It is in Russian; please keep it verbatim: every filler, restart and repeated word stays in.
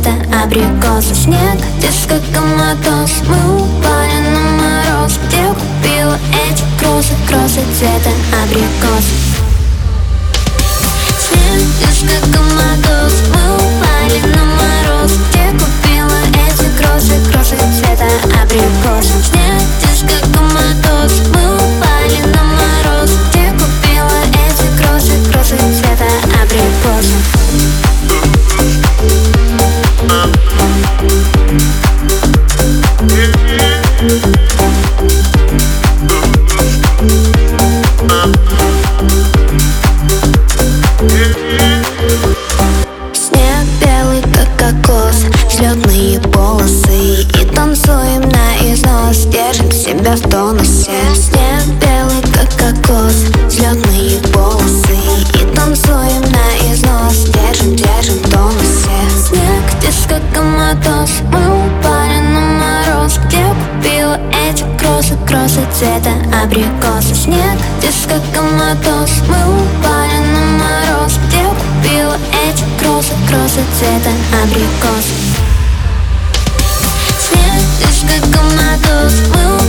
цвета абрикоса. Снег, диско, коматоз. Мы упали на мороз. Где купила эти кроссы, кроссы цвета абрикоса? Снег, диско, коматоз. Мы упали на мороз. Где купила эти кроссы, кроссы цвета абрикоса? Снег, диско, коматоз. Мы упали на мороз. Где купила эти кроссы, кроссы цвета абрикоса? Снег белый, как кокос, взлетные полосы. И танцуем на износ, держим себя в тонусе. Снег белый, как кокос, взлетные полосы. И танцуем на износ, держим, держим в тонусе. Снег, диско, коматоз. Мы упали на мороз. Где купила эти кроссы, кроссы цвета абрикоса? Снег, диско, коматоз. Мы упали на мороз. Где купила эти кроссы, кроссы цвета абрикоса? Снег, диско, коматоз. Мы